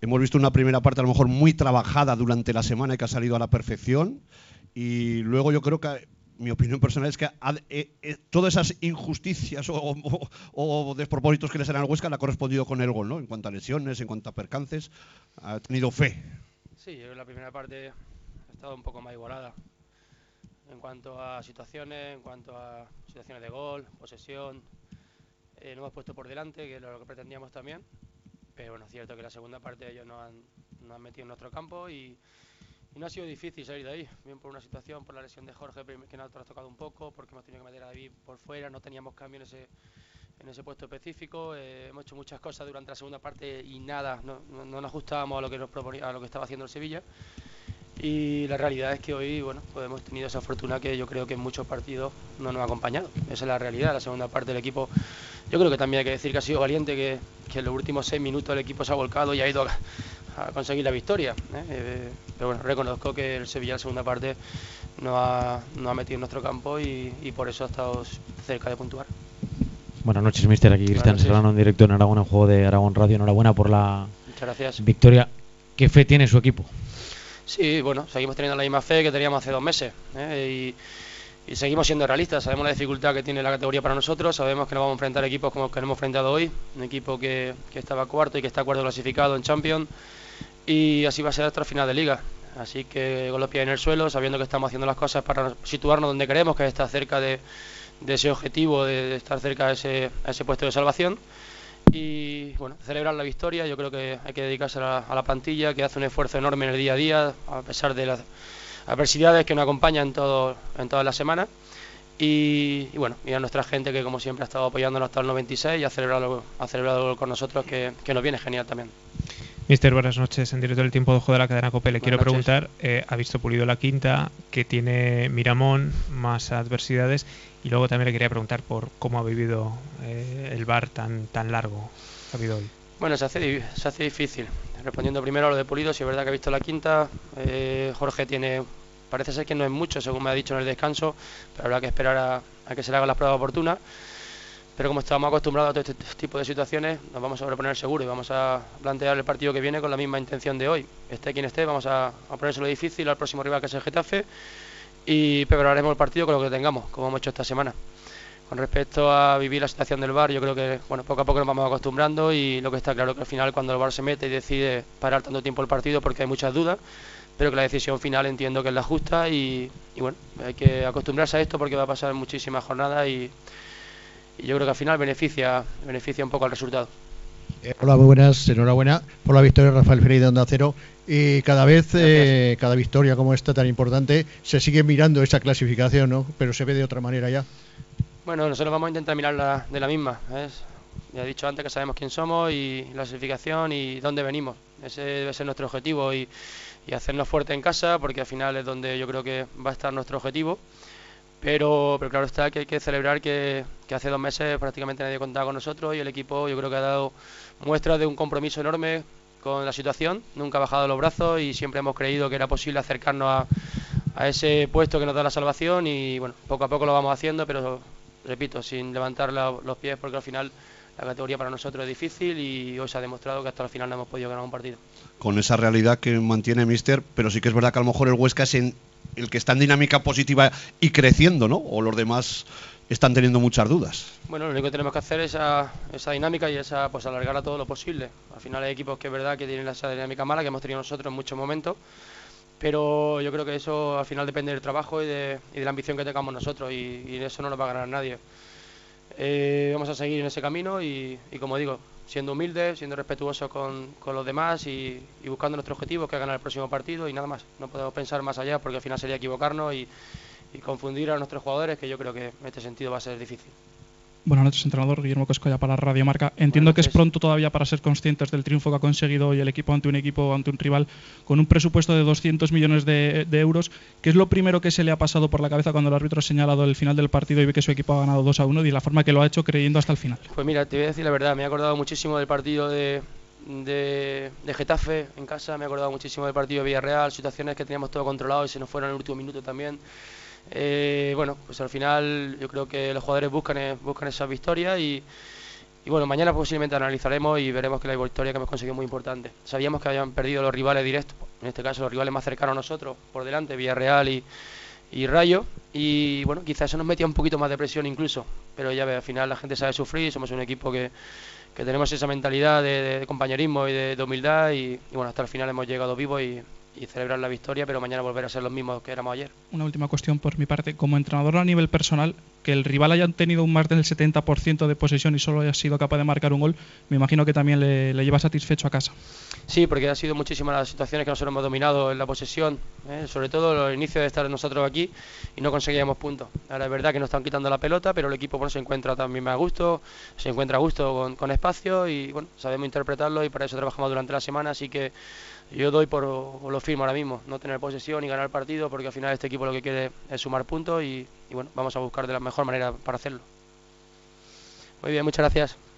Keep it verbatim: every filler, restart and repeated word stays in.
hemos visto una primera parte a lo mejor muy trabajada durante la semana y que ha salido a la perfección. Y luego yo creo que, mi opinión personal es que ha, eh, eh, todas esas injusticias o, o, o despropósitos que le salen al Huesca le ha correspondido con el gol, ¿no? En cuanto a lesiones, en cuanto a percances, ha tenido fe. Sí, yo creo que la primera parte ha estado un poco más igualada en cuanto a situaciones, en cuanto a situaciones de gol, posesión. Eh, nos hemos puesto por delante, que es lo que pretendíamos también. Pero bueno, es cierto que la segunda parte ellos nos han, nos han metido en nuestro campo y, y no ha sido difícil salir de ahí. Bien por una situación, por la lesión de Jorge, que nos ha tocado un poco, porque hemos tenido que meter a David por fuera, no teníamos cambio en ese, en ese puesto específico. Eh, hemos hecho muchas cosas durante la segunda parte y nada, no, no, no nos ajustábamos a lo que nos proponía, a lo que estaba haciendo el Sevilla. Y la realidad es que hoy, bueno, pues hemos tenido esa fortuna que yo creo que en muchos partidos no nos ha acompañado. Esa es la realidad. La segunda parte del equipo, yo creo que también hay que decir que ha sido valiente, que, que en los últimos seis minutos el equipo se ha volcado y ha ido a, a conseguir la victoria. ¿eh? Eh, pero bueno, reconozco que el Sevilla en la segunda parte no ha, no ha metido en nuestro campo y, y por eso ha estado cerca de puntuar. Buenas noches, mister. Aquí Cristian Serrano en directo en Aragón, en Juego de Aragón Radio. Enhorabuena por la Muchas gracias. victoria. ¿Qué fe tiene su equipo? Sí, bueno, seguimos teniendo la misma fe que teníamos hace dos meses ¿eh? y, y seguimos siendo realistas. Sabemos la dificultad que tiene la categoría para nosotros, sabemos que nos vamos a enfrentar equipos como los que nos hemos enfrentado hoy, un equipo que, que estaba cuarto y que está cuarto clasificado en Champions, y así va a ser hasta el final de Liga. Así que con los pies en el suelo, sabiendo que estamos haciendo las cosas para situarnos donde queremos, que es estar cerca de, de ese objetivo, de, de estar cerca de ese, a ese puesto de salvación. Y bueno, celebrar la victoria. Yo creo que hay que dedicarse a la, a la plantilla, que hace un esfuerzo enorme en el día a día, a pesar de las adversidades que nos acompañan todo, en toda la semana. Y, y bueno, y a nuestra gente que como siempre ha estado apoyándonos hasta el noventa y seis y ha celebrado, ha celebrado con nosotros, que, que nos viene genial también. Mister, buenas noches. En directo del tiempo de ojo de la cadena COPE. Le Buenas quiero noches. preguntar, eh, ha visto pulido la quinta, que tiene Miramón, más adversidades, y luego también le quería preguntar por cómo ha vivido eh, el V A R tan tan largo que ha habido hoy. Bueno, se hace, se hace difícil. Respondiendo primero a lo de Pulido, si es verdad que ha visto la quinta, eh, Jorge tiene, parece ser que no es mucho, según me ha dicho en el descanso, pero habrá que esperar a, a que se le hagan las pruebas oportunas. Pero como estamos acostumbrados a todo este tipo de situaciones, nos vamos a sobreponer seguro y vamos a plantear el partido que viene con la misma intención de hoy. Esté quien esté, vamos a, a ponérselo difícil al próximo rival, que es el Getafe, y prepararemos el partido con lo que tengamos, como hemos hecho esta semana. Con respecto a vivir la situación del V A R, yo creo que bueno, poco a poco nos vamos acostumbrando, y lo que está claro que al final, cuando el V A R se mete y decide parar tanto tiempo el partido, porque hay muchas dudas, pero que la decisión final entiendo que es la justa, y, y bueno, hay que acostumbrarse a esto porque va a pasar muchísimas jornadas, y, y yo creo que al final beneficia, beneficia un poco al resultado. Eh, hola, muy buenas, enhorabuena por la victoria, Rafael Ferreira de Onda Cero. Y cada vez, eh, cada victoria como esta tan importante, se sigue mirando esa clasificación, ¿no? Pero se ve de otra manera ya. Bueno, nosotros vamos a intentar mirarla de la misma. ¿ves? Ya he dicho antes que sabemos quién somos y la clasificación y dónde venimos. Ese debe ser nuestro objetivo, y, y hacernos fuerte en casa, porque al final es donde yo creo que va a estar nuestro objetivo. Pero, pero claro está que hay que celebrar que, que hace dos meses prácticamente nadie contaba con nosotros, y el equipo yo creo que ha dado muestras de un compromiso enorme con la situación. Nunca ha bajado los brazos y siempre hemos creído que era posible acercarnos a, a ese puesto que nos da la salvación, y bueno, poco a poco lo vamos haciendo, pero repito, sin levantar la, los pies, porque al final la categoría para nosotros es difícil y hoy se ha demostrado que hasta el final no hemos podido ganar un partido. Con esa realidad que mantiene Mister, pero sí que es verdad que a lo mejor el Huesca es en, el que está en dinámica positiva y creciendo, ¿no? O los demás están teniendo muchas dudas. Bueno, lo único que tenemos que hacer es esa, esa dinámica y esa, pues alargarla todo lo posible. Al final hay equipos que es verdad que tienen esa dinámica mala que hemos tenido nosotros en muchos momentos, pero yo creo que eso al final depende del trabajo y de, y de la ambición que tengamos nosotros, y, y eso no nos va a ganar nadie. Eh, vamos a seguir en ese camino y, y como digo, siendo humildes, siendo respetuosos con, con los demás y, y buscando nuestro objetivo, que es ganar el próximo partido, y nada más. No podemos pensar más allá, porque al final sería equivocarnos y, y confundir a nuestros jugadores, que yo creo que en este sentido va a ser difícil. Buenas noches, entrenador. Guillermo Coscolla para Radio Marca. Entiendo que es pronto todavía para ser conscientes del triunfo que ha conseguido hoy el equipo ante un equipo, ante un rival con un presupuesto de doscientos millones de, de euros. ¿Qué es lo primero que se le ha pasado por la cabeza cuando el árbitro ha señalado el final del partido y ve que su equipo ha ganado dos a uno, y la forma que lo ha hecho creyendo hasta el final? Pues mira, te voy a decir la verdad, me he acordado muchísimo del partido de, de, de Getafe en casa, me he acordado muchísimo del partido de Villarreal, situaciones que teníamos todo controlado y se nos fueron en el último minuto también. Eh, bueno, pues al final yo creo que los jugadores buscan, buscan esas victorias, y, y bueno, mañana posiblemente analizaremos y veremos que la victoria que hemos conseguido es muy importante. Sabíamos que habían perdido los rivales directos, en este caso los rivales más cercanos a nosotros, por delante, Villarreal y, y Rayo, y bueno, quizás eso nos metía un poquito más de presión incluso, pero ya ve, al final la gente sabe sufrir, somos un equipo que, que tenemos esa mentalidad de, de compañerismo y de, de humildad, y, y bueno, hasta el final hemos llegado vivos y, y celebrar la victoria, pero mañana volver a ser los mismos que éramos ayer. Una última cuestión por mi parte, como entrenador a nivel personal, que el rival haya tenido un más del setenta por ciento de posesión y solo haya sido capaz de marcar un gol, me imagino que también le, le lleva satisfecho a casa. Sí, porque ha sido muchísimas las situaciones que nosotros hemos dominado en la posesión, ¿eh? Sobre todo los inicios de estar nosotros aquí y no conseguíamos puntos. Ahora es verdad que nos están quitando la pelota, pero el equipo bueno, se encuentra también más a gusto, se encuentra a gusto con, con espacio y bueno, sabemos interpretarlo y para eso trabajamos durante la semana, así que yo doy por, por lo firme ahora mismo, no tener posesión y ganar el partido, porque al final este equipo lo que quiere es sumar puntos y, y bueno, vamos a buscar de la mejor manera para hacerlo. Muy bien, muchas gracias.